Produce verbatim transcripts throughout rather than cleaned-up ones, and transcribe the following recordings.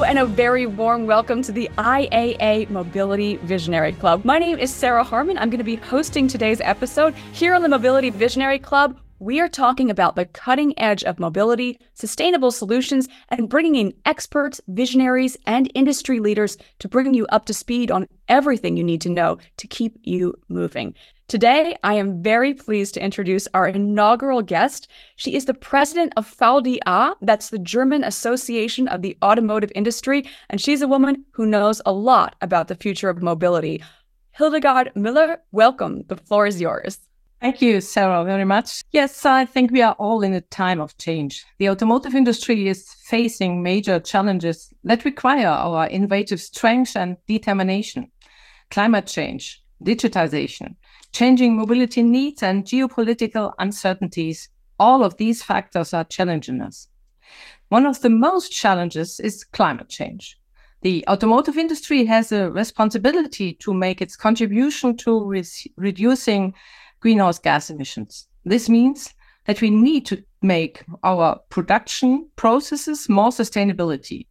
and a very warm welcome to the I A A Mobility Visionary Club. My name is Sarah Harmon. I'm going to be hosting today's episode. Here on the Mobility Visionary Club, we are talking about the cutting edge of mobility, sustainable solutions, and bringing in experts, visionaries, and industry leaders to bring you up to speed on everything you need to know to keep you moving. Today, I am very pleased to introduce our inaugural guest. She is the president of V D A, that's the German Association of the Automotive Industry, and she's a woman who knows a lot about the future of mobility. Hildegard Müller, welcome. The floor is yours. Thank you, Sarah, very much. Yes, I think we are all in a time of change. The automotive industry is facing major challenges that require our innovative strength and determination. Climate change, digitization, changing mobility needs, and geopolitical uncertainties, all of these factors are challenging us. One of the most challenges is climate change. The automotive industry has a responsibility to make its contribution to re- reducing greenhouse gas emissions. This means that we need to make our production processes more sustainability.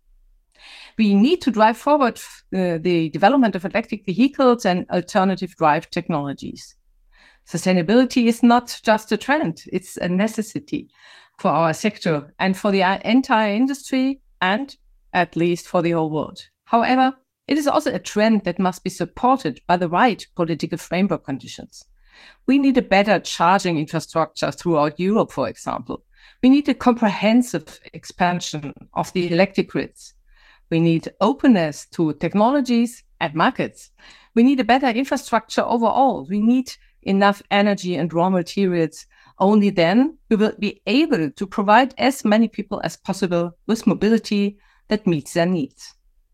We need to drive forward uh, the development of electric vehicles and alternative drive technologies. Sustainability is not just a trend, it's a necessity for our sector and for the entire industry and at least for the whole world. However, it is also a trend that must be supported by the right political framework conditions. We need a better charging infrastructure throughout Europe, for example. We need a comprehensive expansion of the electric grids. We need openness to technologies and markets. We need a better infrastructure overall. We need enough energy and raw materials. Only then we will be able to provide as many people as possible with mobility that meets their needs.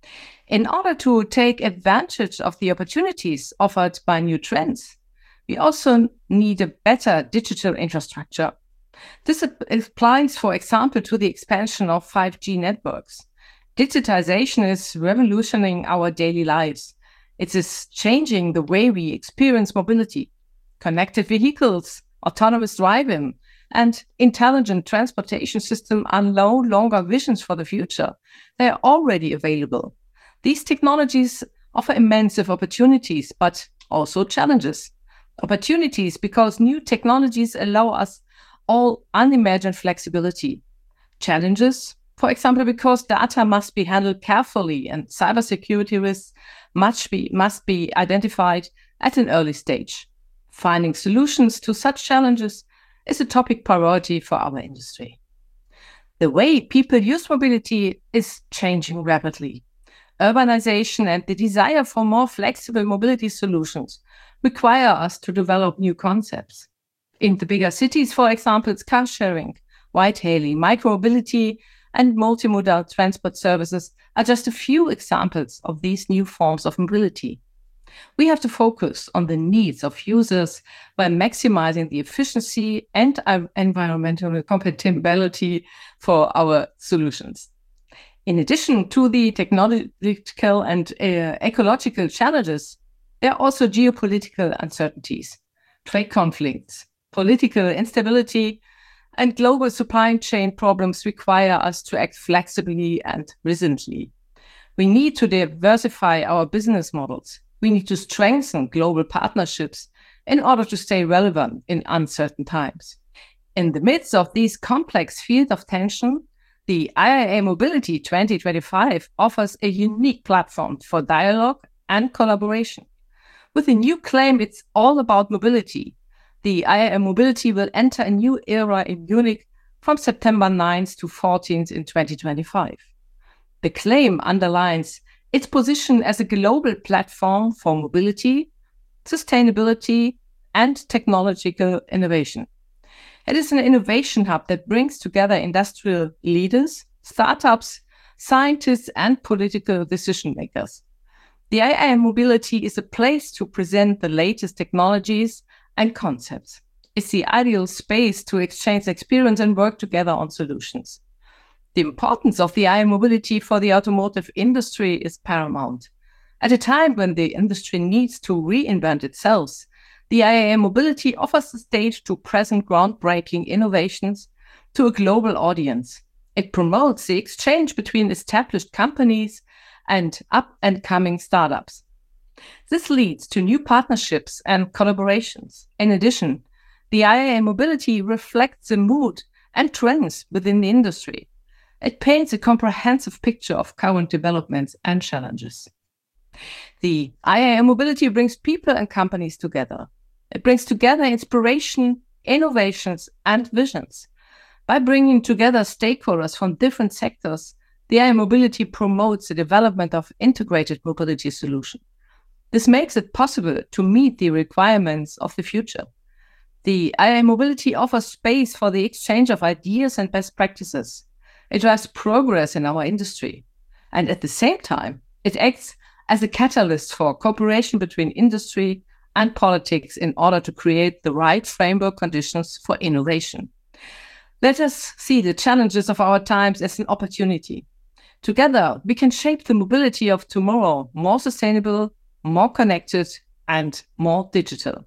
In order to take advantage of the opportunities offered by new trends, we also need a better digital infrastructure. This applies, for example, to the expansion of five G networks. Digitization is revolutionizing our daily lives. It is changing the way we experience mobility. Connected vehicles, autonomous driving, and intelligent transportation systems are no longer visions for the future. They are already available. These technologies offer immense opportunities, but also challenges. Opportunities because new technologies allow us all unimagined flexibility. Challenges, for example, because data must be handled carefully and cybersecurity risks must be, must be identified at an early stage. Finding solutions to such challenges is a topic priority for our industry. The way people use mobility is changing rapidly. Urbanization and the desire for more flexible mobility solutions require us to develop new concepts. In the bigger cities, for example, it's car sharing, ride-hailing, micromobility, and multimodal transport services are just a few examples of these new forms of mobility. We have to focus on the needs of users by maximizing the efficiency and environmental compatibility for our solutions. In addition to the technological and uh, ecological challenges, there are also geopolitical uncertainties, trade conflicts, political instability, and global supply chain problems require us to act flexibly and resiliently. We need to diversify our business models. We need to strengthen global partnerships in order to stay relevant in uncertain times. In the midst of these complex fields of tension, the I A A Mobility twenty twenty-five offers a unique platform for dialogue and collaboration. With a new claim, it's all about mobility. The I A A Mobility will enter a new era in Munich from September ninth to fourteenth in twenty twenty-five. The claim underlines its position as a global platform for mobility, sustainability, and technological innovation. It is an innovation hub that brings together industrial leaders, startups, scientists, and political decision makers. The I A A Mobility is a place to present the latest technologies and concepts. It's the ideal space to exchange experience and work together on solutions. The importance of the I A A Mobility for the automotive industry is paramount. At a time when the industry needs to reinvent itself, the I A A Mobility offers a stage to present groundbreaking innovations to a global audience. It promotes the exchange between established companies and up-and-coming startups. This leads to new partnerships and collaborations. In addition, the I A A Mobility reflects the mood and trends within the industry. It paints a comprehensive picture of current developments and challenges. The I A A Mobility brings people and companies together. It brings together inspiration, innovations, and visions. By bringing together stakeholders from different sectors, the I A A Mobility promotes the development of integrated mobility solutions. This makes it possible to meet the requirements of the future. The I A A Mobility offers space for the exchange of ideas and best practices. It drives progress in our industry. And at the same time, it acts as a catalyst for cooperation between industry and politics in order to create the right framework conditions for innovation. Let us see the challenges of our times as an opportunity. Together, we can shape the mobility of tomorrow more sustainable, more connected, and more digital.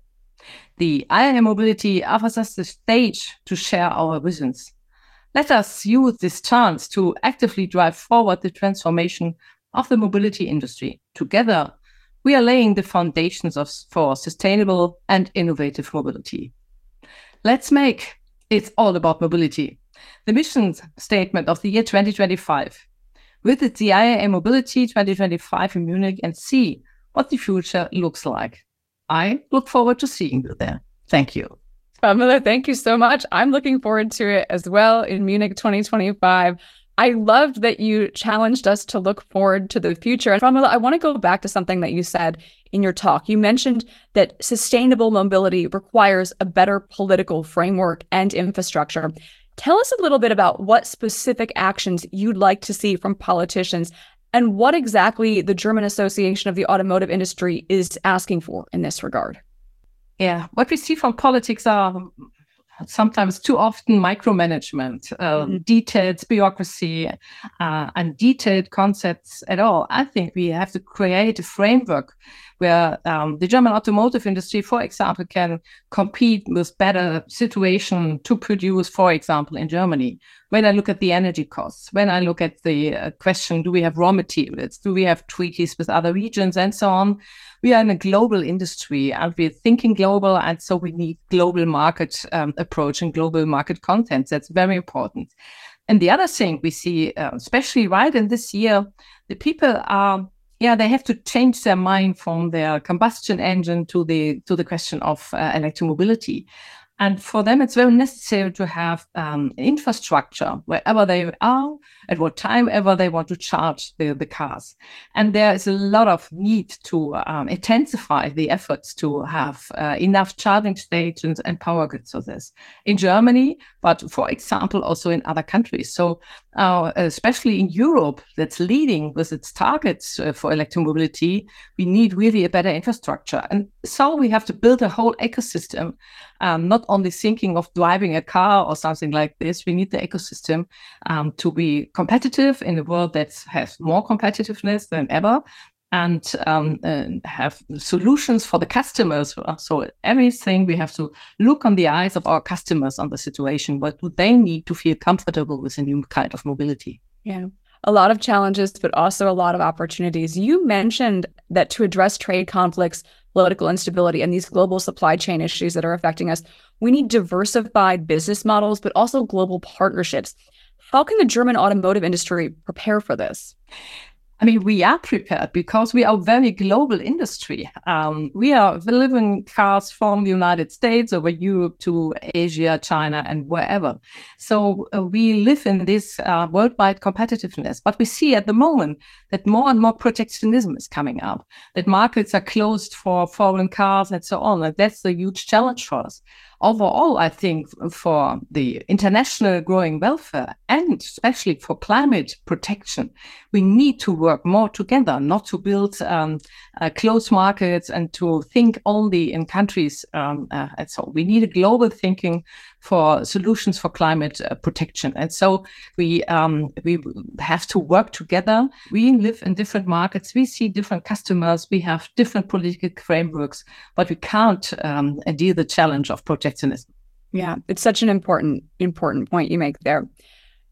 The I A A Mobility offers us the stage to share our visions. Let us use this chance to actively drive forward the transformation of the mobility industry. Together, we are laying the foundations of, for sustainable and innovative mobility. Let's make it all about mobility. The mission statement of the year twenty twenty-five. Visit the I A A Mobility twenty twenty-five in Munich and see what the future looks like. I look forward to seeing you there. Thank you. Pamela, thank you so much. I'm looking forward to it as well in Munich twenty twenty-five. I loved that you challenged us to look forward to the future. And Pamela, I want to go back to something that you said in your talk. You mentioned that sustainable mobility requires a better political framework and infrastructure. Tell us a little bit about what specific actions you'd like to see from politicians and what exactly the German Association of the Automotive Industry is asking for in this regard. Yeah, what we see from politics are sometimes too often micromanagement, uh, mm-hmm. detailed bureaucracy, uh, and detailed concepts at all. I think we have to create a framework where um, the German automotive industry, for example, can compete with better situation to produce, for example, in Germany. When I look at the energy costs, when I look at the uh, question, do we have raw materials? Do we have treaties with other regions and so on? We are in a global industry and we're thinking global. And so we need global market um, approach and global market content. That's very important. And the other thing we see, uh, especially right in this year, the people are Yeah, they have to change their mind from their combustion engine to the to the question of uh, electromobility. And for them, it's very necessary to have um, infrastructure wherever they are, at what time ever they want to charge the, the cars. And there is a lot of need to um, intensify the efforts to have uh, enough charging stations and power grids for this in Germany, but for example, also in other countries. So uh, especially in Europe, that's leading with its targets uh, for electromobility, we need really a better infrastructure. And so we have to build a whole ecosystem, um, not only thinking of driving a car or something like this. We need the ecosystem um, to be competitive in a world that has more competitiveness than ever, and um, uh, have solutions for the customers. So everything, we have to look on the eyes of our customers on the situation. What do they need to feel comfortable with a new kind of mobility? Yeah. A lot of challenges, but also a lot of opportunities. You mentioned that to address trade conflicts, political instability, and these global supply chain issues that are affecting us, we need diversified business models, but also global partnerships. How can the German automotive industry prepare for this? I mean, we are prepared because we are a very global industry. Um, we are delivering cars from the United States over Europe to Asia, China, and wherever. So uh, we live in this uh, worldwide competitiveness. But we see at the moment that more and more protectionism is coming up, that markets are closed for foreign cars and so on. And that's a huge challenge for us. Overall, I think for the international growing welfare and especially for climate protection, we need to work more together, not to build um, uh, closed markets and to think only in countries. Um, uh, and so we need a global thinking for solutions for climate uh, protection. And so we um, we have to work together. We live in different markets. We see different customers. We have different political frameworks, but we can't um, deal the challenge of protectionism. Yeah, it's such an important, important point you make there.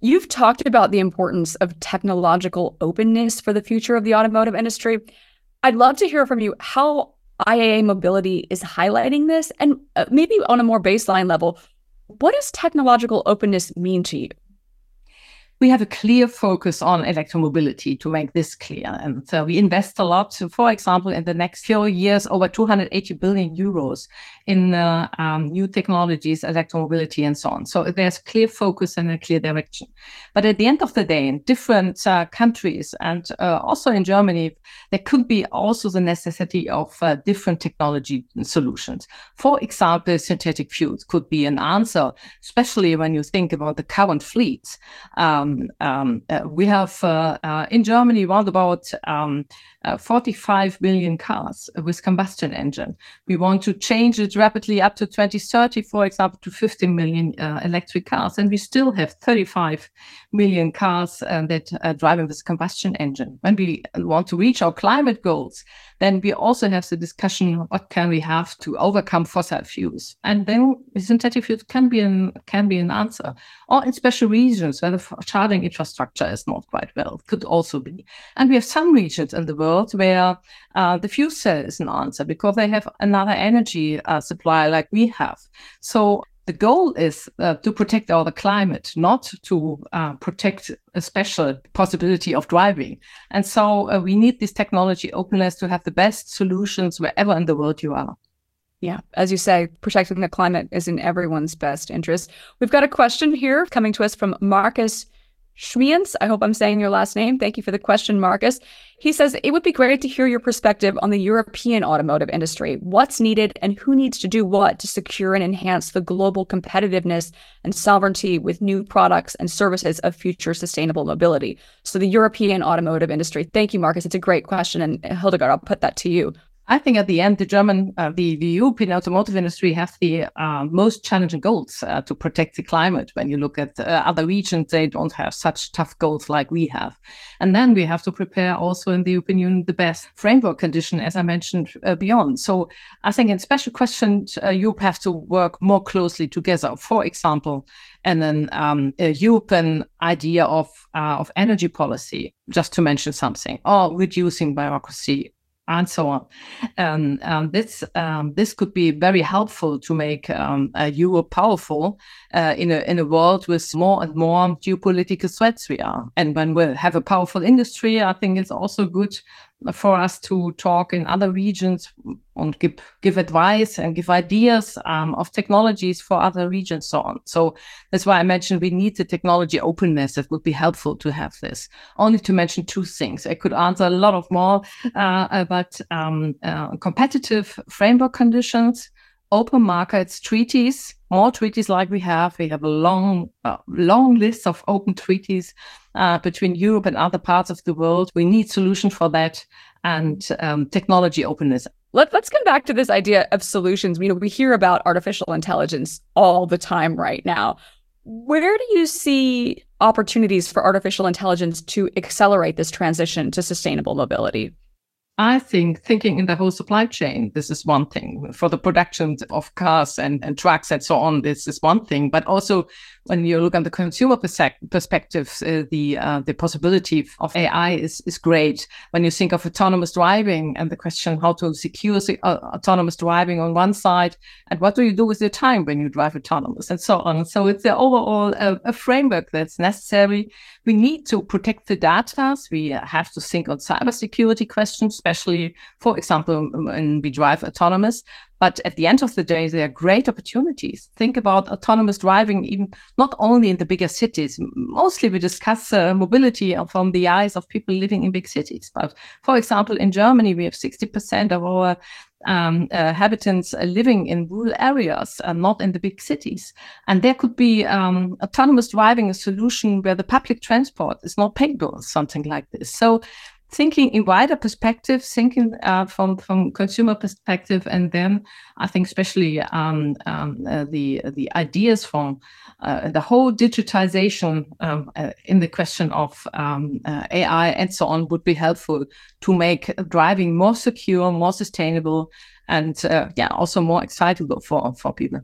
You've talked about the importance of technological openness for the future of the automotive industry. I'd love to hear from you how I A A Mobility is highlighting this, and uh, maybe on a more baseline level, what does technological openness mean to you? We have a clear focus on electromobility, to make this clear. And so we invest a lot, for example, in the next few years, over two hundred eighty billion euros in uh, um, new technologies, electromobility, and so on. So there's clear focus and a clear direction. But at the end of the day, in different uh, countries, and uh, also in Germany, there could be also the necessity of uh, different technology solutions. For example, synthetic fuels could be an answer, especially when you think about the current fleets. Um, Um, uh, we have uh, uh, in Germany around about um, uh, forty-five million cars with combustion engine. We want to change it rapidly up to twenty thirty, for example, to fifty million uh, electric cars. And we still have thirty-five million cars uh, that are driving with combustion engine. When we want to reach our climate goals, then we also have the discussion, what can we have to overcome fossil fuels? And then synthetic fuels can be an, can be an answer. Or in special regions where the charging infrastructure is not quite well, could also be. And we have some regions in the world where uh, the fuel cell is an answer because they have another energy uh, supply like we have. So the goal is uh, to protect our climate, not to uh, protect a special possibility of driving. And so uh, we need this technology openness to have the best solutions wherever in the world you are. Yeah, as you say, protecting the climate is in everyone's best interest. We've got a question here coming to us from Marcus Schmiens. I hope I'm saying your last name. Thank you for the question, Marcus. He says, it would be great to hear your perspective on the European automotive industry. What's needed and who needs to do what to secure and enhance the global competitiveness and sovereignty with new products and services of future sustainable mobility? So the European automotive industry. Thank you, Marcus. It's a great question. And Hildegard, I'll put that to you. I think at the end, the German, uh, the, the European automotive industry have the uh, most challenging goals uh, to protect the climate. When you look at uh, other regions, they don't have such tough goals like we have. And then we have to prepare also in the European Union the best framework condition, as I mentioned uh, beyond. So I think in special questions, uh, Europe has to work more closely together. For example, and then um, a European idea of uh, of energy policy, just to mention something, or reducing bureaucracy, and so on. Um, um, this um, this could be very helpful to make um, uh, Europe powerful uh, in a in a world with more and more geopolitical threats we are. And when we have a powerful industry, I think it's also good for us to talk in other regions and give, give advice and give ideas um, of technologies for other regions, so on. So that's why I mentioned we need the technology openness. It would be helpful to have this. Only to mention two things. I could answer a lot of more uh, about um, uh, competitive framework conditions, open markets, treaties, more treaties like we have. We have a long, uh, long list of open treaties uh, between Europe and other parts of the world. We need solutions for that, and um, technology openness. Let, let's come back to this idea of solutions. You know, we hear about artificial intelligence all the time right now. Where do you see opportunities for artificial intelligence to accelerate this transition to sustainable mobility? I think thinking in the whole supply chain, this is one thing. For the production of cars and, and trucks and so on, this is one thing. But also when you look at the consumer perspective, uh, the uh, the possibility of A I is, is great. When you think of autonomous driving and the question how to secure uh, autonomous driving on one side, and what do you do with your time when you drive autonomous and so on. So it's the overall uh, a framework that's necessary. We need to protect the data. We have to think on cybersecurity questions, especially, for example, when we drive autonomous. But at the end of the day, there are great opportunities. Think about autonomous driving, even not only in the bigger cities. Mostly we discuss uh, mobility from the eyes of people living in big cities. But for example, in Germany, we have sixty percent of our um, uh, inhabitants uh, living in rural areas, uh, not in the big cities. And there could be um, autonomous driving a solution where the public transport is not payable, something like this. So thinking in wider perspective, thinking uh, from from consumer perspective, and then I think especially um, um, uh, the the ideas from uh, the whole digitization um, uh, in the question of um, uh, A I and so on would be helpful to make driving more secure, more sustainable, and uh, yeah, also more excitable for for people.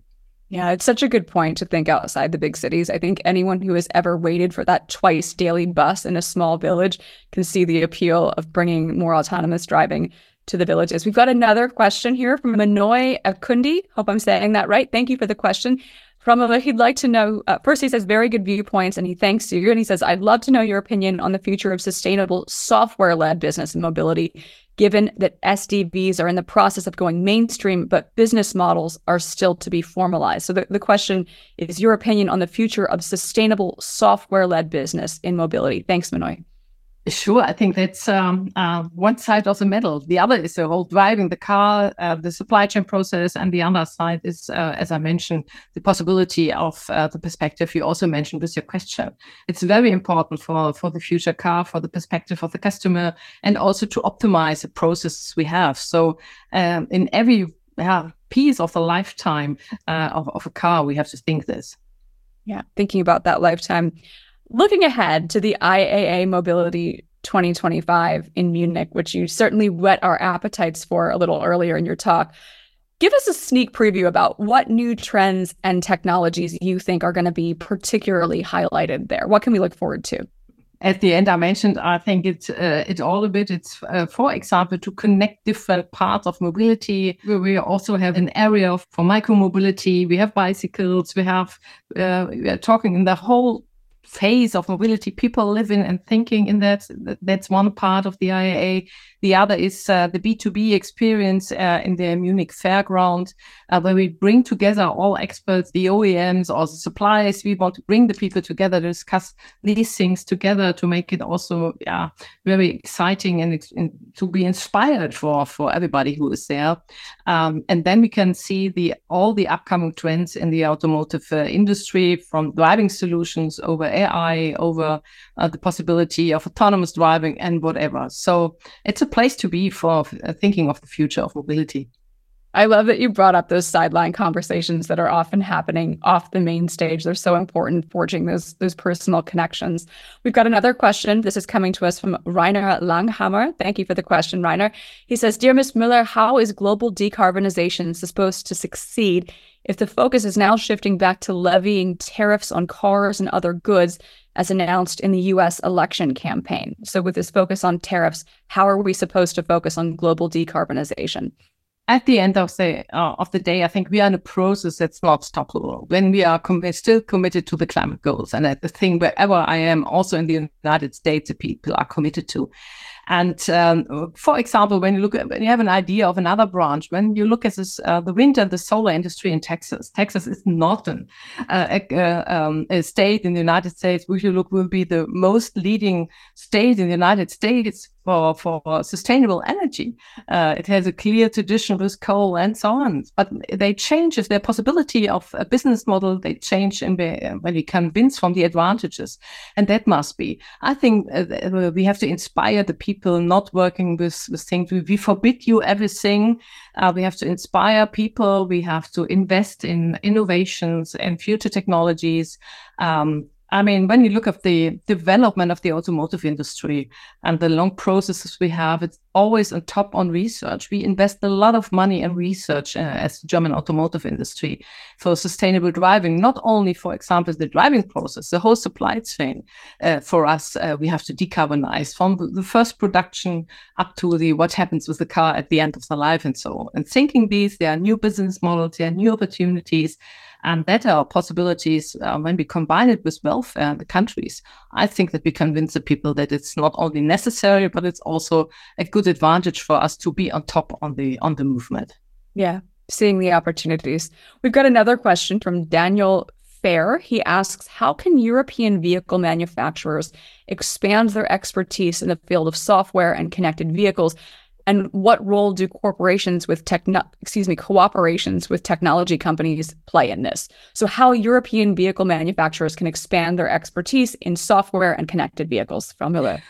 Yeah, it's such a good point to think outside the big cities. I think anyone who has ever waited for that twice daily bus in a small village can see the appeal of bringing more autonomous driving to the villages. We've got another question here from Manoy Akundi. Hope I'm saying that right. Thank you for the question. From him, he'd like to know, uh, first he says, very good viewpoints, and he thanks you. And he says, I'd love to know your opinion on the future of sustainable software-led business and mobility, given that S D Vs are in the process of going mainstream, but business models are still to be formalized. So the, the question is your opinion on the future of sustainable software-led business in mobility. Thanks, Manoy. Sure, I think that's um, uh, one side of the medal. The other is the whole driving the car, uh, the supply chain process, and the other side is, uh, as I mentioned, the possibility of uh, the perspective you also mentioned with your question. It's very important for, for the future car, for the perspective of the customer, and also to optimize the processes we have. So um, in every yeah, piece of the lifetime uh, of, of a car, we have to think this. Yeah, thinking about that lifetime. Looking ahead to the I A A Mobility twenty twenty-five in Munich, which you certainly whet our appetites for a little earlier in your talk, give us a sneak preview about what new trends and technologies you think are going to be particularly highlighted there. What can we look forward to? At the end, I mentioned, I think it's uh, it's all a bit, it's, uh, for example, to connect different parts of mobility. We also have an area for micro-mobility. We have bicycles. We have, uh, we are talking in the whole phase of mobility, people living and thinking in that. That's one part of the I A A. The other is uh, the B two B experience uh, in the Munich Fairground, uh, where we bring together all experts, the O E Ms or the suppliers. We want to bring the people together, discuss these things together to make it also yeah, very exciting and, and to be inspired for, for everybody who is there. Um, and then we can see the all the upcoming trends in the automotive uh, industry, from driving solutions over A I, over uh, the possibility of autonomous driving and whatever. So it's a place to be for uh, thinking of the future of mobility. I love that you brought up those sideline conversations that are often happening off the main stage. They're so important, forging those, those personal connections. We've got another question. This is coming to us from Rainer Langhammer. Thank you for the question, Rainer. He says, Dear Miz Müller, how is global decarbonization supposed to succeed if the focus is now shifting back to levying tariffs on cars and other goods, as announced in the U S election campaign? So with this focus on tariffs, how are we supposed to focus on global decarbonization? At the end of the uh, of the day, I think we are in a process that's not stoppable. When we are com- still committed to the climate goals, and at the thing wherever I am, also in the United States, the people are committed to. And um, for example, when you look at, when you have an idea of another branch, when you look at this, uh, the wind and the solar industry in Texas, Texas is not an, uh, a, um, a state in the United States which you look will be the most leading state in the United States for, for sustainable energy. Uh, it has a clear tradition with coal and so on. But they change if their possibility of a business model, they change in the, when we convince from the advantages. And that must be. I think uh, we have to inspire the people not working with, with things. We, we forbid you everything. Uh, we have to inspire people. We have to invest in innovations and future technologies. Um, I mean, when you look at the development of the automotive industry and the long processes we have, it's always on top on research. We invest a lot of money in research uh, as the German automotive industry for sustainable driving, not only, for example, the driving process, the whole supply chain. Uh, for us, uh, we have to decarbonize from the first production up to the what happens with the car at the end of the life and so on. And thinking these, there are new business models, there are new opportunities, and better possibilities uh, when we combine it with welfare in the countries. I think that we convince the people that it's not only necessary, but it's also a good advantage for us to be on top on the on the movement. Yeah, seeing the opportunities. We've got another question from Daniel Fair. He asks, how can European vehicle manufacturers expand their expertise in the field of software and connected vehicles? And what role do corporations with techno, excuse me, cooperations with technology companies play in this? So how European vehicle manufacturers can expand their expertise in software and connected vehicles? Frau Müller.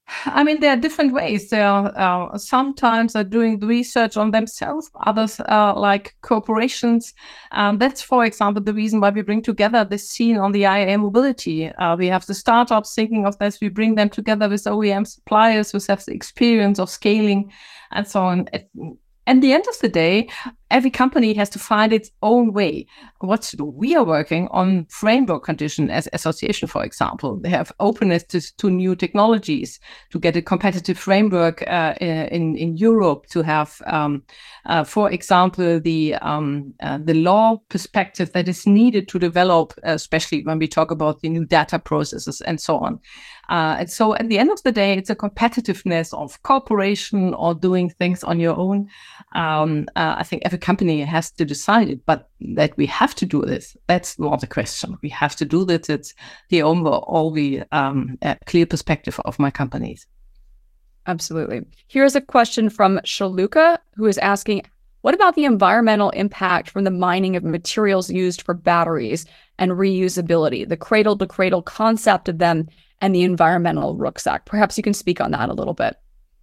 I mean, there are different ways. There are uh, sometimes are doing the research on themselves. Others are like corporations. Um, that's, for example, the reason why we bring together this scene on the I A A Mobility. Uh, we have the startups thinking of this. We bring them together with O E M suppliers who have the experience of scaling and so on. At, at the end of the day, every company has to find its own way. What to do? We are working on framework condition as association, for example. They have openness to, to new technologies, to get a competitive framework uh, in, in Europe, to have, um, uh, for example, the, um, uh, the law perspective that is needed to develop, especially when we talk about the new data processes and so on. Uh, and so at the end of the day, it's a competitiveness of cooperation or doing things on your own. Um, uh, I think every company has to decide it, but that we have to do this, that's not a question. We have to do this. It's the overall the um, uh, clear perspective of my companies. Absolutely. Here's a question from Shaluka, who is asking, what about the environmental impact from the mining of materials used for batteries and reusability, the cradle-to-cradle concept of them, and the environmental rucksack? Perhaps you can speak on that a little bit.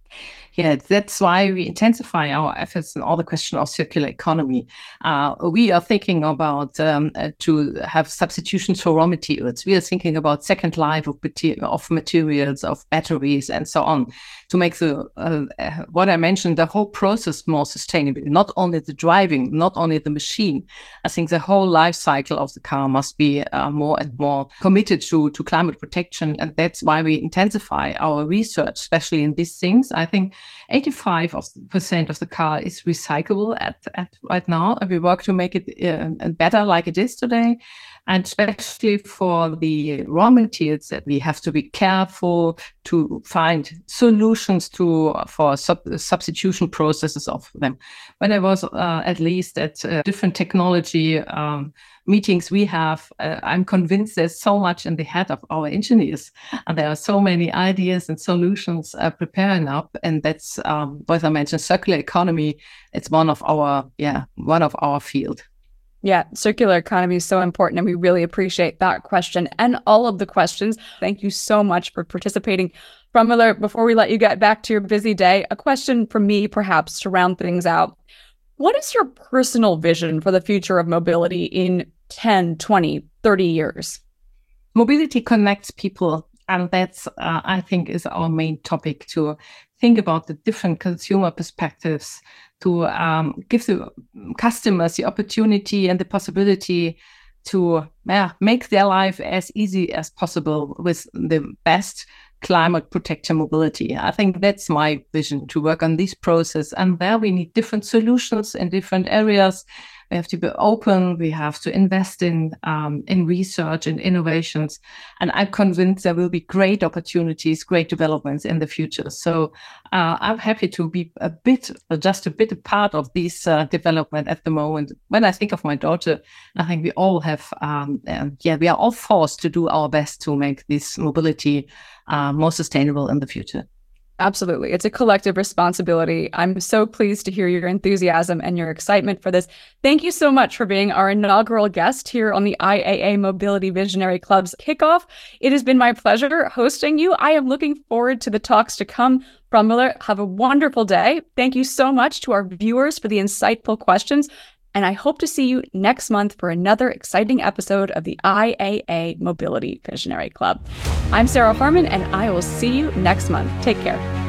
Yeah, that's why we intensify our efforts in all the question of circular economy. Uh, we are thinking about um, uh, to have substitutions for raw materials. We are thinking about second life of, mater of materials, of batteries, and so on, to make the uh, uh, what I mentioned, the whole process more sustainable. Not only the driving, not only the machine. I think the whole life cycle of the car must be uh, more and more committed to to climate protection, and that's why we intensify our research, especially in these things. I think eighty-five percent of the car is recyclable at, at right now, and we work to make it uh, better like it is today. And especially for the raw materials, that we have to be careful to find solutions to for sub substitution processes of them. When I was uh, at least at uh, different technology um, meetings we have, uh, I'm convinced there's so much in the head of our engineers, and there are so many ideas and solutions uh, preparing up. And that's um, what I mentioned, circular economy. It's one of our yeah one of our field. Yeah, circular economy is so important, and we really appreciate that question and all of the questions. Thank you so much for participating. Frommuller, before we let you get back to your busy day, a question from me, perhaps, to round things out. What is your personal vision for the future of mobility in ten, twenty, thirty years? Mobility connects people, and that's, uh, I think, is our main topic, to think about the different consumer perspectives, to um, give the customers the opportunity and the possibility to yeah, make their life as easy as possible with the best climate protection mobility. I think that's my vision, to work on this process. And there we need different solutions in different areas. We have to be open. We have to invest in um, in research and innovations. And I'm convinced there will be great opportunities, great developments in the future. So uh, I'm happy to be a bit, just a bit a part of this uh, development at the moment. When I think of my daughter, I think we all have, um, uh, yeah, we are all forced to do our best to make this mobility uh, more sustainable in the future. Absolutely. It's a collective responsibility. I'm so pleased to hear your enthusiasm and your excitement for this. Thank you so much for being our inaugural guest here on the I A A Mobility Visionary Club's kickoff. It has been my pleasure hosting you. I am looking forward to the talks to come. Frommuller, have a wonderful day. Thank you so much to our viewers for the insightful questions. And I hope to see you next month for another exciting episode of the I A A Mobility Visionary Club. I'm Sarah Harmon, and I will see you next month. Take care.